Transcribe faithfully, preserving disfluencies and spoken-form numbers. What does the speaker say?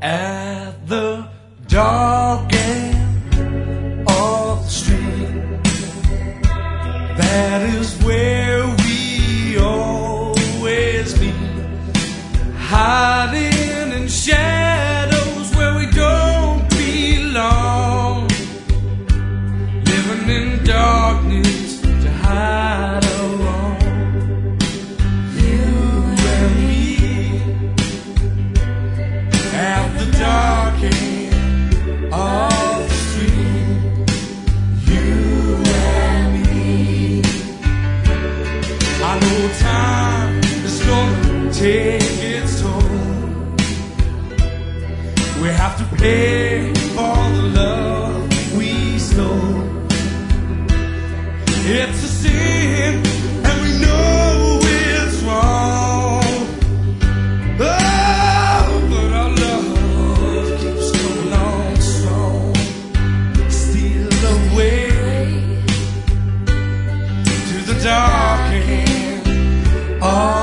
At the dark end of the street, that is where we always meet, hiding in shadows where we don't belong, living in darkness to hide our wrong. You and me at the dark end of the street. You and me. I know time is gonna take its toll. We have to pay for the love we stole. It's a sin, and we know it's wrong. Oh, but our love keeps coming on strong. Steal away to the dark end. Oh,